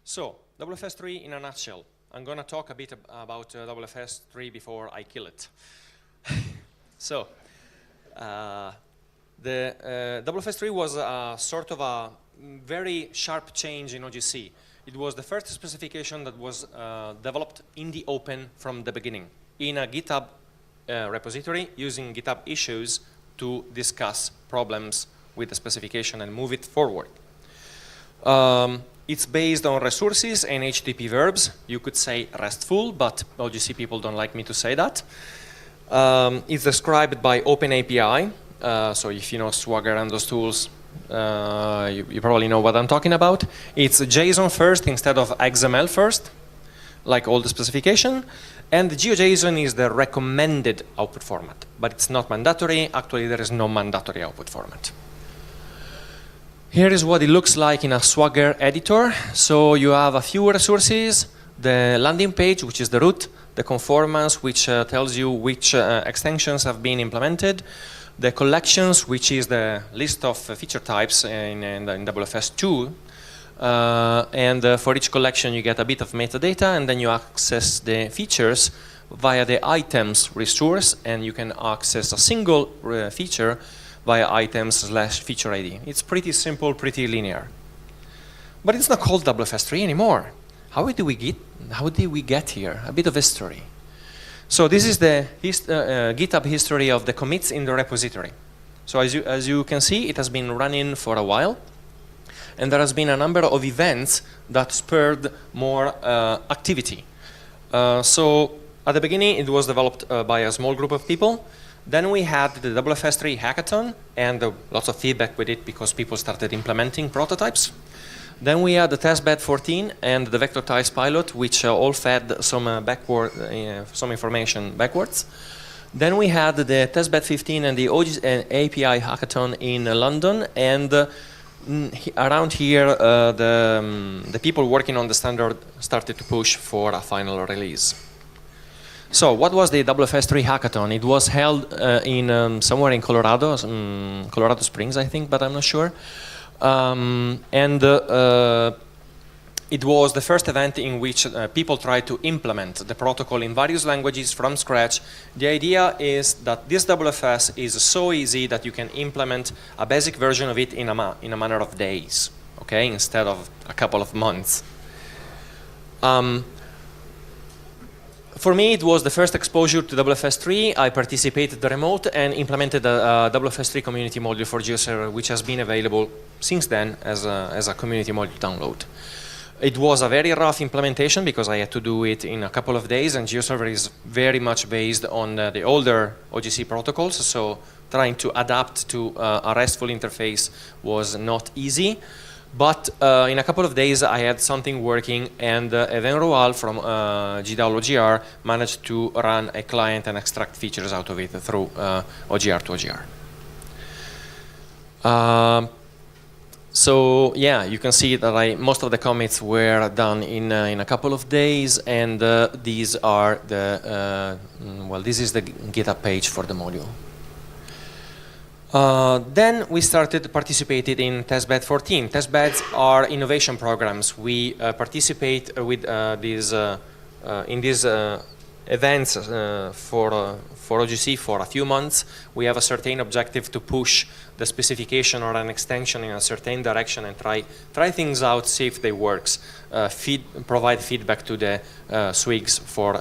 So, WFS3 in a nutshell. I'm going to talk a bit about WFS3 before I kill it. So, the WFS3 was a sort of a very sharp change in OGC. It was the first specification that was developed in the open from the beginning, in a GitHub repository, using GitHub issues to discuss problems with the specification and move it forward. It's based on resources and HTTP verbs. You could say RESTful, but OGC people don't like me to say that. It's described by OpenAPI. So if you know Swagger and those tools, you probably know what I'm talking about. It's JSON first instead of XML first, like all the specification. And the GeoJSON is the recommended output format, but it's not mandatory. Actually, there is no mandatory output format. Here is what it looks like in a Swagger editor. So you have a few resources, the landing page, which is the root, the conformance, which tells you which extensions have been implemented, the collections, which is the list of feature types in WFS2. And for each collection, you get a bit of metadata, and then you access the features via the items resource, and you can access a single feature via items/feature ID. It's pretty simple, pretty linear. But it's not called WFS3 anymore. How did we get here? A bit of history. So this is the GitHub history of the commits in the repository. So as you can see, it has been running for a while. And there has been a number of events that spurred more activity. So at the beginning, it was developed by a small group of people. Then we had the WFS3 hackathon and lots of feedback with it because people started implementing prototypes. Then we had the testbed 14 and the vector tiles pilot, which all fed some information backwards. Then we had the testbed 15 and the API hackathon in London, and around here the people working on the standard started to push for a final release. So what was the WFS3 hackathon? It was held in somewhere in Colorado, Colorado Springs, I think, but I'm not sure. It was the first event in which people tried to implement the protocol in various languages from scratch. The idea is that this WFS is so easy that you can implement a basic version of it in a matter of days, okay, instead of a couple of months. For me, it was the first exposure to WFS3. I participated remote and implemented a WFS3 community module for GeoServer, which has been available since then as a community module download. It was a very rough implementation because I had to do it in a couple of days, and GeoServer is very much based on the older OGC protocols, so trying to adapt to a RESTful interface was not easy. But in a couple of days, I had something working, and Even Roal from GDAL-OGR managed to run a client and extract features out of it through OGR to OGR. So yeah, you can see that most of the commits were done in a couple of days, and these are the this is the GitHub page for the module. Then we started participating in testbed 14. Testbeds are innovation programs. We participate with in these events for OGC for a few months. We have a certain objective to push the specification or an extension in a certain direction and try things out, see if they works. Provide feedback to the SWIGs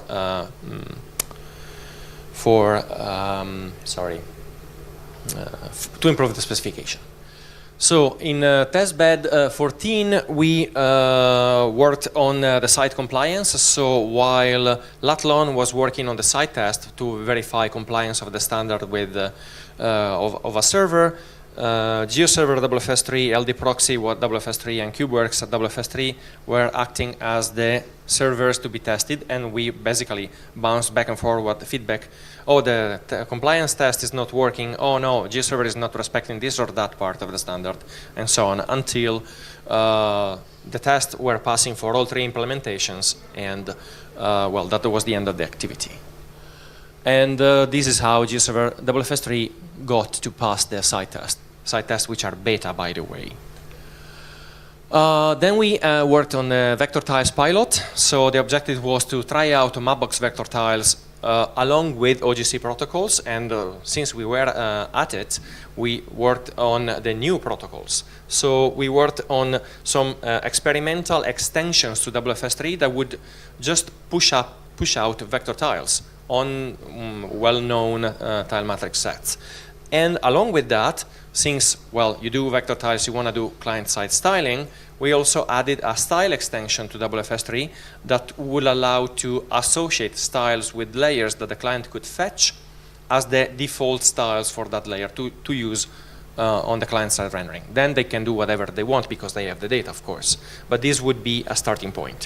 to improve the specification. So in testbed 14, we worked on the site compliance. So while Latlon was working on the site test to verify compliance of the standard with of a server, GeoServer WFS3, LD Proxy, WFS3, and KubeWorks at WFS3 were acting as the servers to be tested, and we basically bounced back and forward the feedback. Oh, the compliance test is not working. Oh no, GeoServer is not respecting this or that part of the standard, and so on, until the tests were passing for all three implementations, and well, that was the end of the activity. And this is how GeoServer WFS3 got to pass the site tests, which are beta, by the way. Then we worked on the vector tiles pilot. So the objective was to try out Mapbox vector tiles along with OGC protocols. And since we were at it, we worked on the new protocols. So we worked on some experimental extensions to WFS3 that would just push out vector tiles on well-known tile matrix sets. And along with that, since, well, you do vector tiles, you want to do client-side styling, we also added a style extension to WFS3 that will allow to associate styles with layers that the client could fetch as the default styles for that layer to use on the client-side rendering. Then they can do whatever they want because they have the data, of course. But this would be a starting point.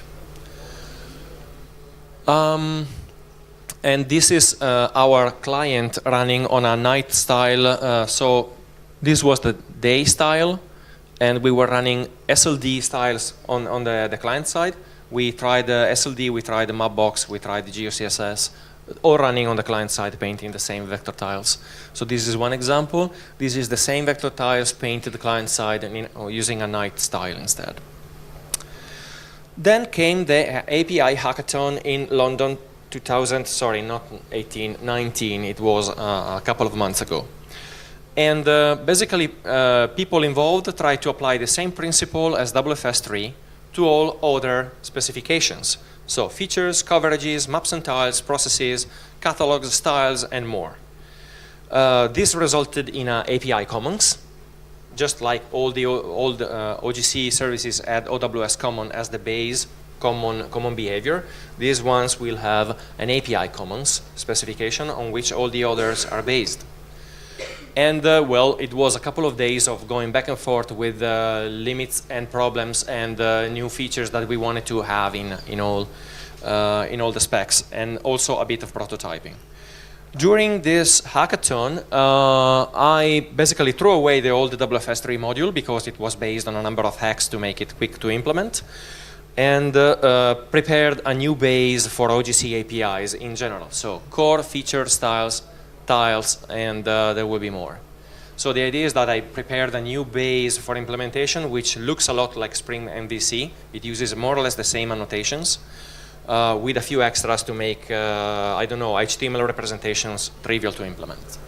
And this is our client running on a night style. So this was the day style, and we were running SLD styles on the client side. We tried the SLD, we tried the Mapbox, we tried the GeoCSS, all running on the client side, painting the same vector tiles. So this is one example. This is the same vector tiles painted the client side and using a night style instead. Then came the API hackathon in London 2000, sorry, not 18, 19, it was a couple of months ago. And basically, people involved tried to apply the same principle as WFS3 to all other specifications. So features, coverages, maps and tiles, processes, catalogs, styles, and more. This resulted in an API commons, just like all the OGC services had OWS common as the base common behavior. These ones will have an API commons specification on which all the others are based. And well, it was a couple of days of going back and forth with limits and problems and new features that we wanted to have in all the specs, and also a bit of prototyping. During this hackathon, I basically threw away the old WFS3 module because it was based on a number of hacks to make it quick to implement, and prepared a new base for OGC APIs in general. So core, feature, styles, tiles, and there will be more. So the idea is that I prepared a new base for implementation which looks a lot like Spring MVC. It uses more or less the same annotations with a few extras to make, I don't know, HTML representations trivial to implement.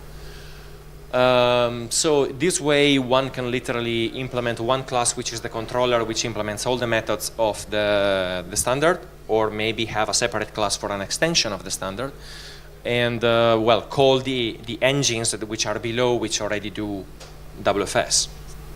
So this way one can literally implement one class which is the controller which implements all the methods of the standard, or maybe have a separate class for an extension of the standard, and well, call the engines which are below which already do WFS.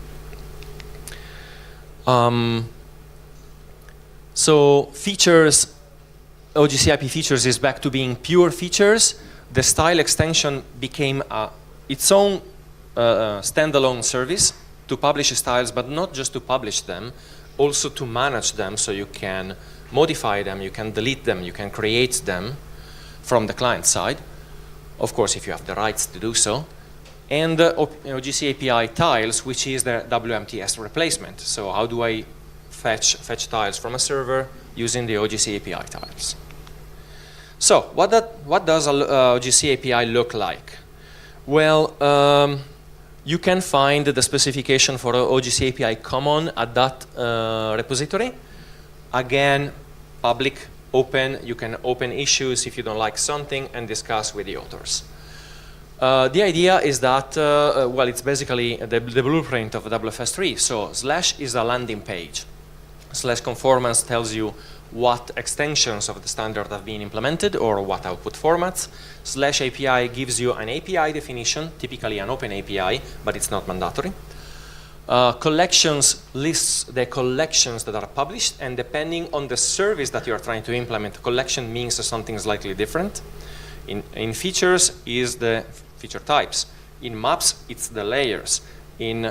So features, OGC IP features is back to being pure features. The style extension became its own standalone service to publish styles, but not just to publish them, also to manage them, so you can modify them, you can delete them, you can create them from the client side, of course if you have the rights to do so, and OGC API tiles, which is the WMTS replacement. So how do I fetch tiles from a server using the OGC API tiles? So what does a OGC API look like? Well, you can find the specification for OGC API common at that repository. Again, public, open. You can open issues if you don't like something and discuss with the authors. The idea is that, well, it's basically the blueprint of WFS3. So / is a landing page. / conformance tells you what extensions of the standard have been implemented or what output formats. / API gives you an API definition, typically an open API, but it's not mandatory. Collections lists the collections that are published, and depending on the service that you are trying to implement, collection means something slightly different. In features is the feature types. In maps, it's the layers. In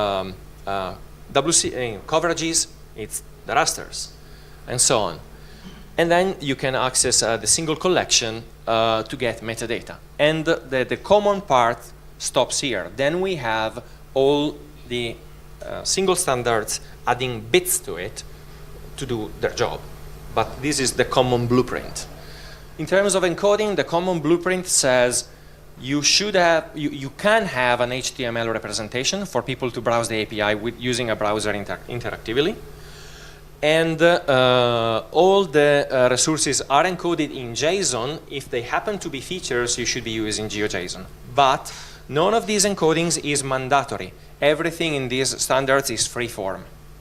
coverages, it's the rasters, and so on. And then you can access the single collection to get metadata. And the common part stops here. Then we have all the single standards adding bits to it to do their job. But this is the common blueprint. In terms of encoding, the common blueprint says you should have, you can have an HTML representation for people to browse the API with using a browser interactively. And all the resources are encoded in JSON. If they happen to be features, you should be using GeoJSON. But none of these encodings is mandatory. Everything in these standards is free form.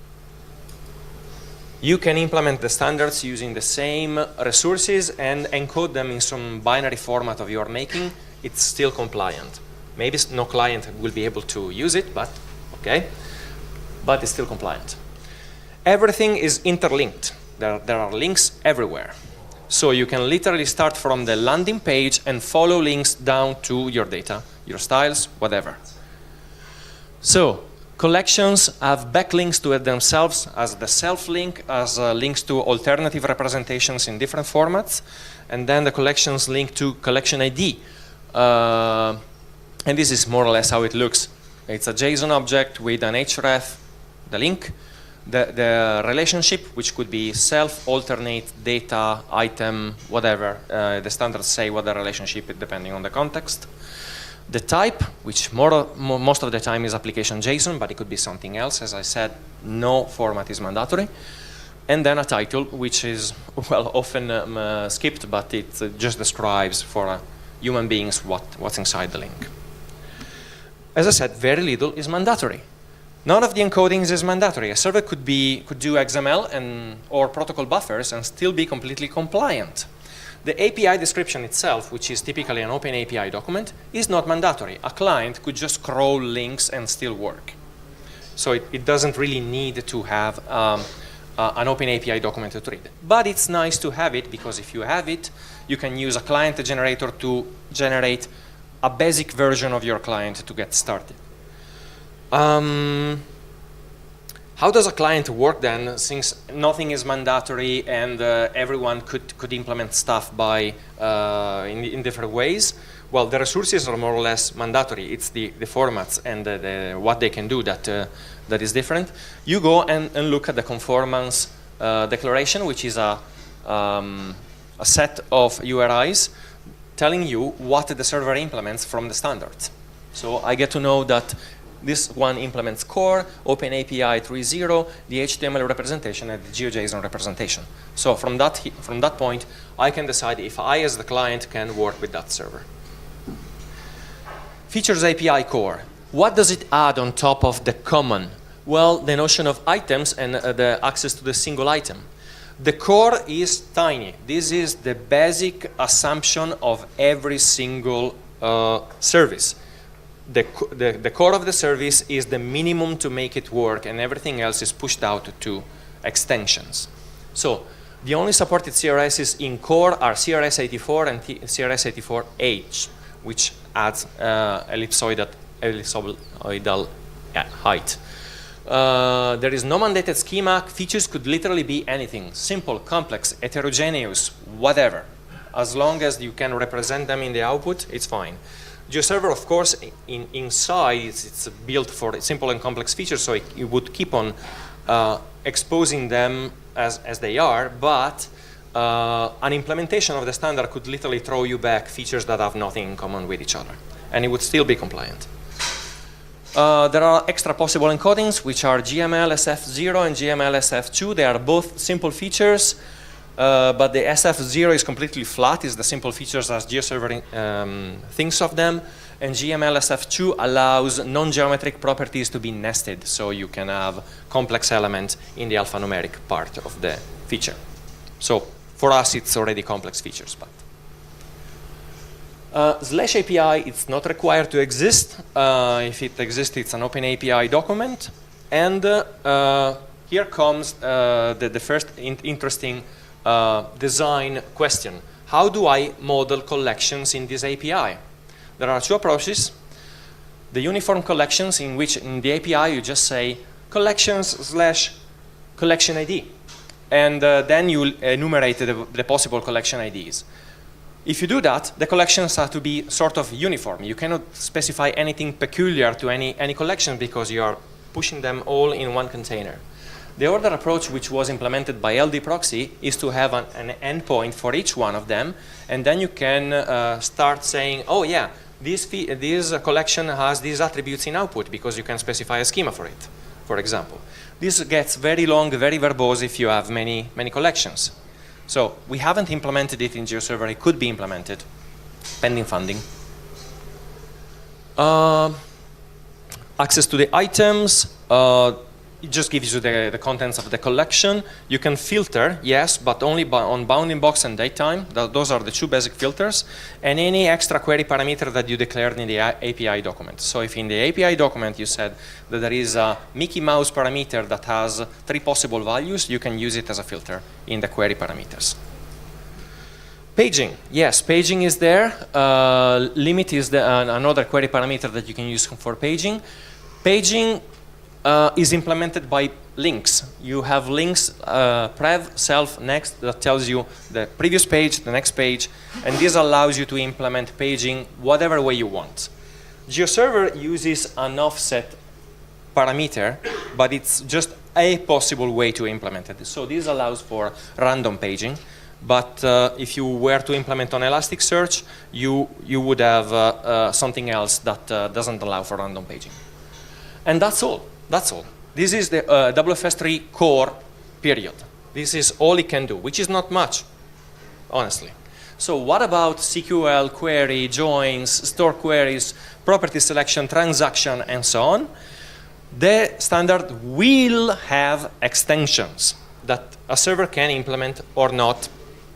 You can implement the standards using the same resources and encode them in some binary format of your making. It's still compliant. Maybe no client will be able to use it, but okay. But it's still compliant. Everything is interlinked. There are links everywhere. So you can literally start from the landing page and follow links down to your data, your styles, whatever. So collections have backlinks to it themselves as the self-link, as links to alternative representations in different formats. And then the collections link to collection ID. And this is more or less how it looks. It's a JSON object with an href, the link, the relationship, which could be self, alternate, data, item, whatever. The standards say what the relationship is depending on the context. The type, which most of the time is application JSON, but it could be something else. As I said, no format is mandatory. And then a title, which is, well, often skipped, but it just describes for human beings what's inside the link. As I said, very little is mandatory. None of the encodings is mandatory. A server could do XML or protocol buffers and still be completely compliant. The API description itself, which is typically an open API document, is not mandatory. A client could just scroll links and still work. So it doesn't really need to have an open API document to read. But it's nice to have it, because if you have it, you can use a client generator to generate a basic version of your client to get started. How does a client work then, since nothing is mandatory and everyone could implement stuff by in different ways? Well, the resources are more or less mandatory. It's the formats and what they can do that is different. You go and look at the conformance declaration, which is a set of URIs telling you what the server implements from the standards. So I get to know that this one implements core, OpenAPI 3.0, the HTML representation, and the GeoJSON representation. So from that point, I can decide if I, as the client, can work with that server. Features API core. What does it add on top of the common? Well, the notion of items and the access to the single item. The core is tiny. This is the basic assumption of every single service. The core of the service is the minimum to make it work, and everything else is pushed out to extensions. So the only supported CRSs in core are CRS84 and CRS84H, which adds ellipsoidal height. There is no mandated schema. Features could literally be anything: simple, complex, heterogeneous, whatever. As long as you can represent them in the output, it's fine. GeoServer, of course, inside it's built for simple and complex features, so it would keep on exposing them as they are, but an implementation of the standard could literally throw you back features that have nothing in common with each other, and it would still be compliant. There are extra possible encodings, which are GML SF0 and GML SF2. They are both simple features. But the SF0 is completely flat, is the simple features as GeoServer thinks of them, and GML SF2 allows non-geometric properties to be nested, so you can have complex elements in the alphanumeric part of the feature. So for us, it's already complex features. But slash API, it's not required to exist. If it exists, it's an open API document. And here comes the first interesting design question. How do I model collections in this API? There are two approaches. The uniform collections, in which in the API you just say collections/collection ID, and then you enumerate the possible collection IDs. If you do that, the collections have to be sort of uniform. You cannot specify anything peculiar to any collection, because you are pushing them all in one container. The other approach, which was implemented by LD Proxy, is to have an endpoint for each one of them, and then you can start saying, oh yeah, this collection has these attributes in output because you can specify a schema for it, for example. This gets very long, very verbose if you have many collections. So we haven't implemented it in GeoServer. It could be implemented, pending funding. Access to the items. It just gives you the contents of the collection. You can filter, yes, but only on bounding box and datetime. Those are the two basic filters. And any extra query parameter that you declared in the API document. So if in the API document you said that there is a Mickey Mouse parameter that has 3 possible values, you can use it as a filter in the query parameters. Paging, yes, paging is there. Limit is another query parameter that you can use for paging. Paging is implemented by links. You have links, prev, self, next, that tells you the previous page, the next page, and this allows you to implement paging whatever way you want. GeoServer uses an offset parameter, but it's just a possible way to implement it. So this allows for random paging, but if you were to implement on Elasticsearch, you would have something else that doesn't allow for random paging. And that's all. That's all. This is the WFS3 core, period. This is all it can do, which is not much, honestly. So what about CQL, query, joins, store queries, property selection, transaction, and so on? The standard will have extensions that a server can implement or not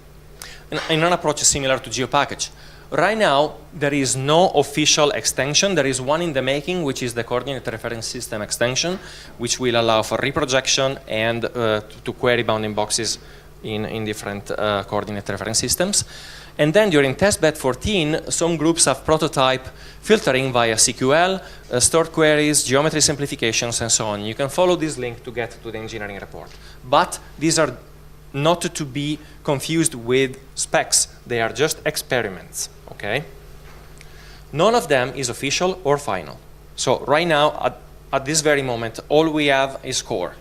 in an approach similar to GeoPackage. Right now, there is no official extension. There is one in the making, which is the Coordinate Reference System extension, which will allow for reprojection and to query bounding boxes in different coordinate reference systems. And then during testbed 14, some groups have prototype filtering via CQL, stored queries, geometry simplifications, and so on. You can follow this link to get to the engineering report. But these are not to be confused with specs. They are just experiments, okay? None of them is official or final. So right now, at this very moment, all we have is core.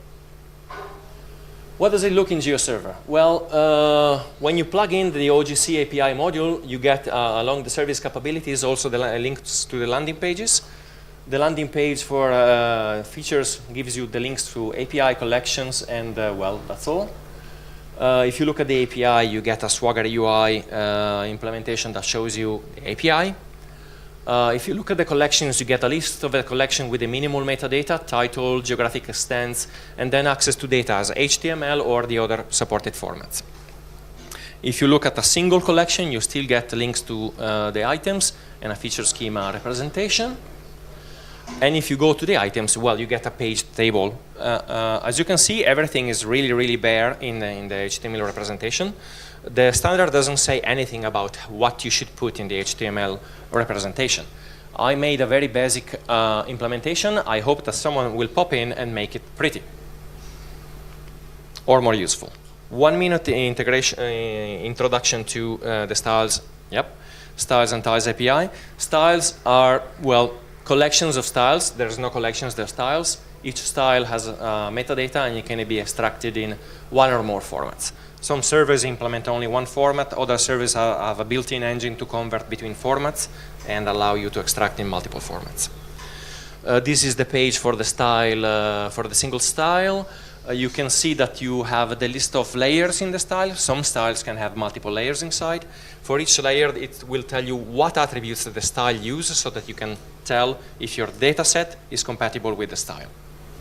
What does it look in GeoServer? Well, when you plug in the OGC API module, you get, along the service capabilities, also the links to the landing pages. The landing page for features gives you the links to API collections, and well, that's all. If you look at the API, you get a Swagger UI implementation that shows you the API. If you look at the collections, you get a list of the collection with the minimal metadata, title, geographic extents, and then access to data as HTML or the other supported formats. If you look at a single collection, you still get links to the items and a feature schema representation. And if you go to the items, well, you get a page table. As you can see, everything is really, really bare in the HTML representation. The standard doesn't say anything about what you should put in the HTML representation. I made a very basic implementation. I hope that someone will pop in and make it pretty or more useful. 1 minute integration, introduction to the styles. Yep, styles and tiles API. Styles are, well, collections of styles. There's no collections, they're styles. Each style has metadata and it can be extracted in 1 or more formats. Some servers implement only 1 format, other servers have a built-in engine to convert between formats and allow you to extract in multiple formats. This is the page for the style, for the single style. You can see that you have the list of layers in the style. Some styles can have multiple layers inside. For each layer, it will tell you what attributes the style uses so that you can tell if your data set is compatible with the style.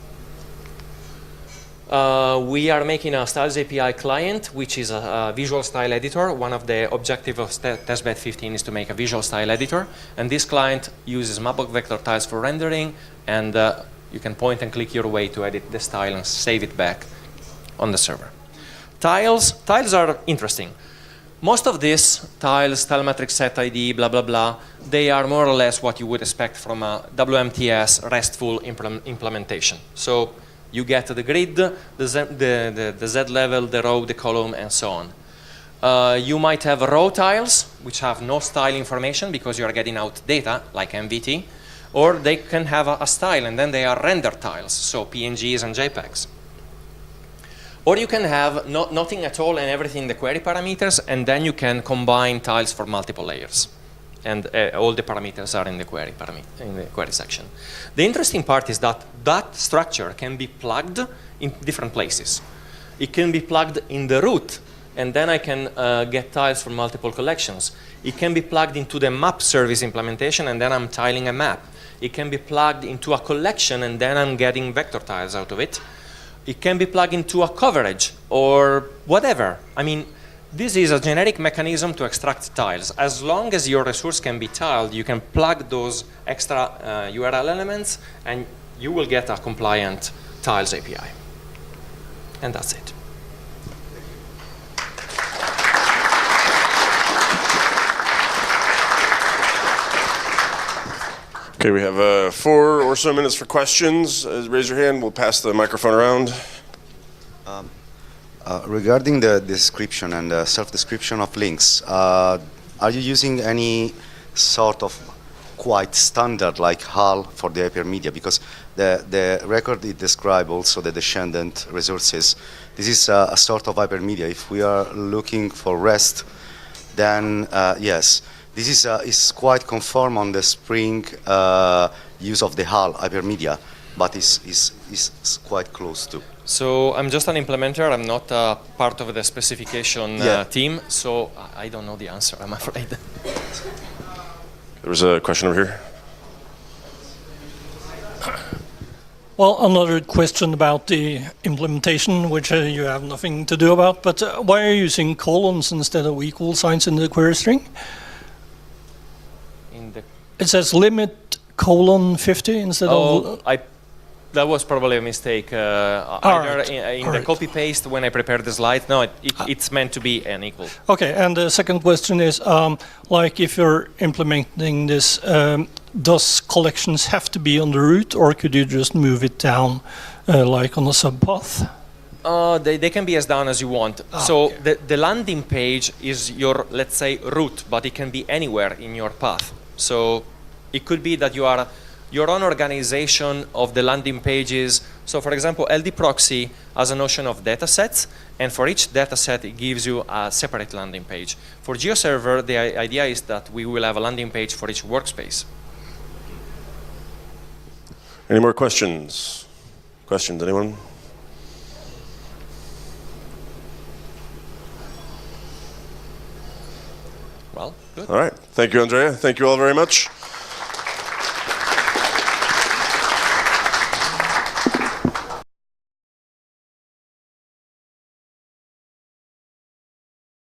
We are making a Styles API client, which is a visual style editor. One of the objectives of testbed 15 is to make a visual style editor. And this client uses Mapbox vector tiles for rendering, and you can point and click your way to edit the style and save it back on the server. Tiles are interesting. Most of these tiles, style matrix set ID, blah, blah, blah, they are more or less what you would expect from a WMTS RESTful implementation. So you get the grid, the Z level, the row, the column, and so on. You might have row tiles, which have no style information because you are getting out data, like MVT, or they can have a style, and then they are render tiles, so PNGs and JPEGs. Or you can have nothing at all and everything in the query parameters, and then you can combine tiles for multiple layers. and all the parameters are in the query section. The interesting part is that that structure can be plugged in different places. It can be plugged in the root, and then I can get tiles from multiple collections. It can be plugged into the map service implementation, and then I'm tiling a map. It can be plugged into a collection, and then I'm getting vector tiles out of it. It can be plugged into a coverage or whatever. I mean, this is a generic mechanism to extract tiles. As long as your resource can be tiled, you can plug those extra URL elements, and you will get a compliant tiles API. And that's it. Okay, we have 4 or so minutes for questions. Raise your hand. We'll pass the microphone around. Regarding the description and the self-description of links, are you using any sort of quite standard like HAL for the hypermedia? Because the record it describes also the descendant resources. This is a sort of hypermedia. If we are looking for REST, then yes, this is quite conform on the Spring use of the HAL hypermedia, but is quite close to. So I'm just an implementer. I'm not part of the specification team, so I don't know the answer, I'm afraid. There was a question over here. Well, another question about the implementation, which you have nothing to do about, but why are you using colons instead of equal signs in the query string? It says limit :50 instead of... That was probably a mistake. Either in the copy-paste when I prepared the slide. No, it's meant to be an equal. Okay, and the second question is, like if you're implementing this, does collections have to be on the root, or could you just move it down like on a subpath? They can be as down as you want. So okay. The landing page is your, let's say, root, but it can be anywhere in your path. So it could be that you are your own organization of the landing pages. So for example, LD Proxy has a notion of data sets, and for each data set it gives you a separate landing page. For GeoServer, the idea is that we will have a landing page for each workspace. Any more questions? Questions, anyone? Well, good. All right, thank you, Andrea. Thank you all very much.